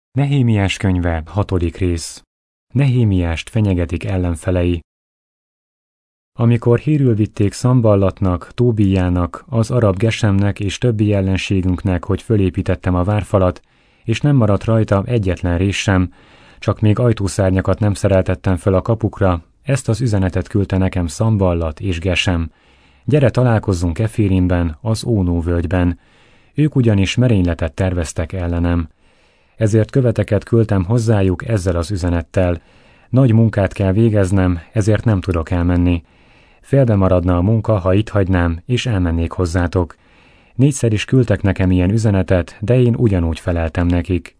Nehémiás könyve, 6. rész. Nehémiást fenyegetik ellenfelei. Amikor hírül vitték Szamballatnak, Tóbíjának, az arab Gesemnek és többi ellenségünknek, hogy fölépítettem a várfalat, és nem maradt rajta egyetlen rés sem, csak még ajtószárnyakat nem szereltettem föl a kapukra, ezt az üzenetet küldte nekem Szamballat és Gesem. Gyere, találkozzunk Eférimben, az Ónó völgyben. Ők ugyanis merényletet terveztek ellenem. Ezért követeket küldtem hozzájuk ezzel az üzenettel. Nagy munkát kell végeznem, ezért nem tudok elmenni. Félbe maradna a munka, ha itt hagynám, és elmennék hozzátok. 4-szer is küldtek nekem ilyen üzenetet, de én ugyanúgy feleltem nekik.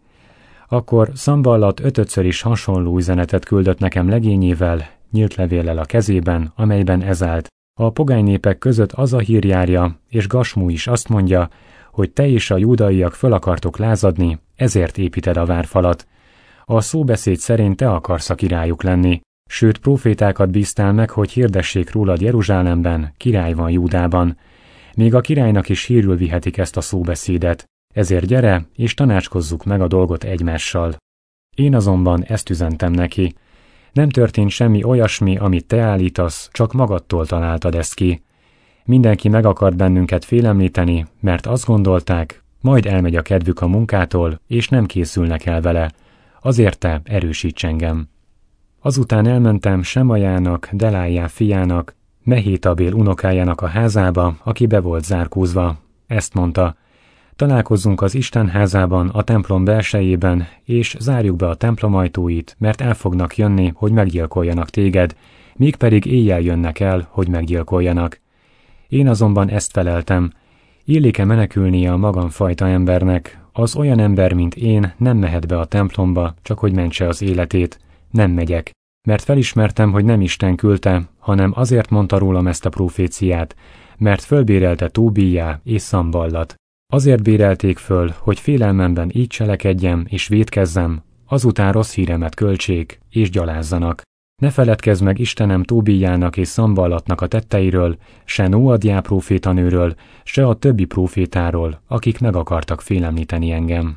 Akkor Szamballat 5-ször is hasonló üzenetet küldött nekem legényével, nyílt levéllel a kezében, amelyben ez állt. A pogány népek között az a hír járja, és Gasmú is azt mondja, hogy te és a júdaiak föl akartok lázadni, ezért építed a várfalat. A szóbeszéd szerint te akarsz a királyuk lenni, sőt prófétákat bíztál meg, hogy hirdessék rólad Jeruzsálemben, király van Júdában. Még a királynak is hírül vihetik ezt a szóbeszédet, ezért gyere, és tanácskozzuk meg a dolgot egymással. Én azonban ezt üzentem neki. Nem történt semmi olyasmi, amit te állítasz, csak magadtól találtad ezt ki. Mindenki meg akart bennünket félemlíteni, mert azt gondolták, majd elmegy a kedvük a munkától, és nem készülnek el vele. Azért te erősíts engem. Azután elmentem Semajának, Delájá fiának, Mehétabél unokájának a házába, aki be volt zárkózva. Ezt mondta, találkozzunk az Isten házában, a templom belsejében, és zárjuk be a templom ajtóit, mert el fognak jönni, hogy meggyilkoljanak téged, míg pedig éjjel jönnek el, hogy meggyilkoljanak. Én azonban ezt feleltem, illik-e menekülnie a magamfajta embernek, az olyan ember, mint én, nem mehet be a templomba, csak hogy mentse az életét. Nem megyek, mert felismertem, hogy nem Isten küldte, hanem azért mondta rólam ezt a proféciát, mert fölbérelte Tóbíjá és Szamballat. Azért bérelték föl, hogy félelmemben így cselekedjem és vétkezzem, azután rossz híremet költsék és gyalázzanak. Ne feledkezz meg Istenem Tóbíjának és Szamballatnak a tetteiről, se Nóadjá prófétanőről, se a többi prófétáról, akik meg akartak félemlíteni engem.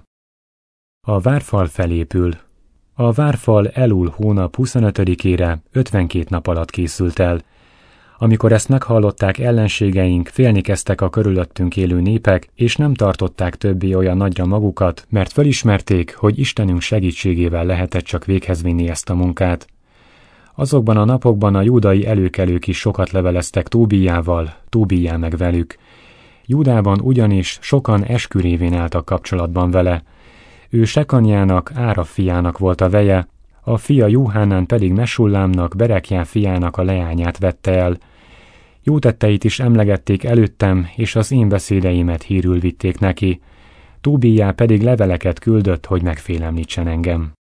A várfal felépül. A várfal Elul hónap 25-ére 52 nap alatt készült el. Amikor ezt meghallották ellenségeink, félni kezdtek a körülöttünk élő népek, és nem tartották többé olyan nagyra magukat, mert felismerték, hogy Istenünk segítségével lehetett csak véghez vinni ezt a munkát. Azokban a napokban a júdai előkelők is sokat leveleztek Tóbíjával, Tóbíjá meg velük. Júdában ugyanis sokan eskü révén álltak kapcsolatban vele. Ő Sekanyának, Ára fiának volt a veje, a fia Jóhánán pedig Mesullámnak, Berekjá fiának a leányát vette el. Jó tetteit is emlegették előttem, és az én beszédeimet hírül vitték neki. Tóbíjá pedig leveleket küldött, hogy megfélemlítsen engem.